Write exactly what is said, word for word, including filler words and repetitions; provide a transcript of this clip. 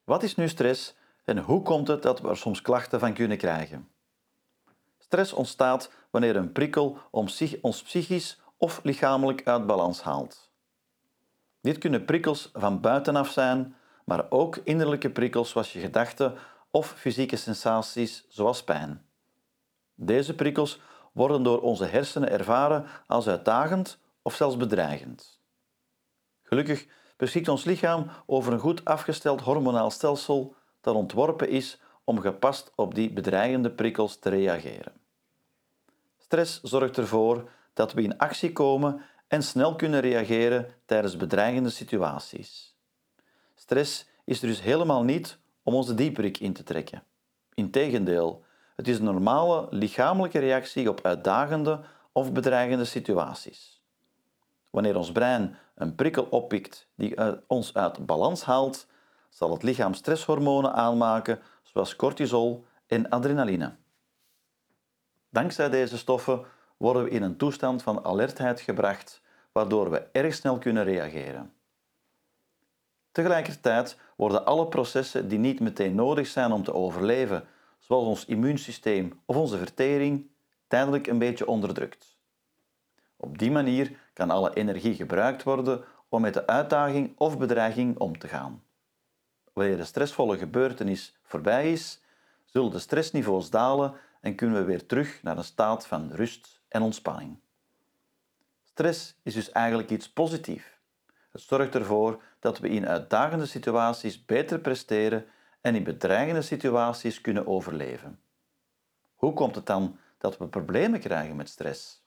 Wat is nu stress en hoe komt het dat we er soms klachten van kunnen krijgen? Stress ontstaat wanneer een prikkel ons psychisch of lichamelijk uit balans haalt. Dit kunnen prikkels van buitenaf zijn, maar ook innerlijke prikkels zoals je gedachten of fysieke sensaties zoals pijn. Deze prikkels worden door onze hersenen ervaren als uitdagend of zelfs bedreigend. Gelukkig beschikt ons lichaam over een goed afgesteld hormonaal stelsel dat ontworpen is om gepast op die bedreigende prikkels te reageren. Stress zorgt ervoor dat we in actie komen en snel kunnen reageren tijdens bedreigende situaties. Stress is er dus helemaal niet om onze dieperik in te trekken. Integendeel, het is een normale lichamelijke reactie op uitdagende of bedreigende situaties. Wanneer ons brein een prikkel oppikt die ons uit balans haalt, zal het lichaam stresshormonen aanmaken zoals cortisol en adrenaline. Dankzij deze stoffen worden we in een toestand van alertheid gebracht, waardoor we erg snel kunnen reageren. Tegelijkertijd worden alle processen die niet meteen nodig zijn om te overleven, zoals ons immuunsysteem of onze vertering, tijdelijk een beetje onderdrukt. Op die manier kan alle energie gebruikt worden om met de uitdaging of bedreiging om te gaan. Wanneer de stressvolle gebeurtenis voorbij is, zullen de stressniveaus dalen en kunnen we weer terug naar een staat van rust en ontspanning. Stress is dus eigenlijk iets positiefs. Het zorgt ervoor dat we in uitdagende situaties beter presteren en in bedreigende situaties kunnen overleven. Hoe komt het dan dat we problemen krijgen met stress?